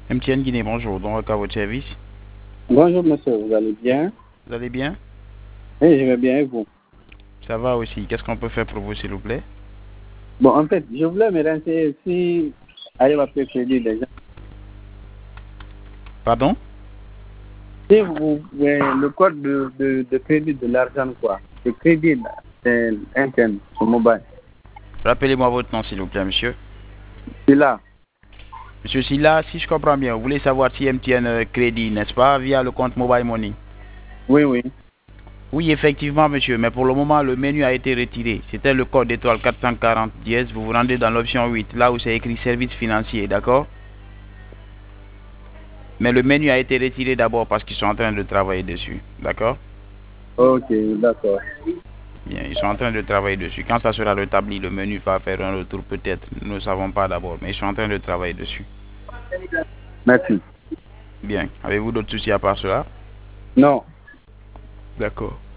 MTN Guinée, bonjour. Donc, à votre service. Bonjour monsieur, vous allez bien? Vous allez bien? Oui, je vais bien et vous? Ça va aussi. Qu'est-ce qu'on peut faire pour vous, s'il vous plaît? Bon, en fait, je voulais me renseigner si arrive à faire crédit déjà. Pardon? Si vous, ouais, le code de crédit de l'argent, quoi. Le crédit, là, c'est interne, sur mobile. Rappelez-moi votre nom, s'il vous plaît, monsieur. C'est là. Monsieur Silla, si je comprends bien, vous voulez savoir si MTN crédit, n'est-ce pas, via le compte Mobile Money? Oui, oui. Oui, effectivement, monsieur, mais pour le moment, le menu a été retiré. C'était le code étoile 440 dièse. Vous vous rendez dans l'option 8, là où c'est écrit service financier, d'accord? Mais le menu a été retiré d'abord parce qu'ils sont en train de travailler dessus, d'accord? Ok, d'accord. Bien, ils sont en train de travailler dessus. Quand ça sera rétabli, le menu va faire un retour peut-être. Nous ne savons pas d'abord, mais ils sont en train de travailler dessus. Merci. Bien. Avez-vous d'autres soucis à part cela? Non. D'accord.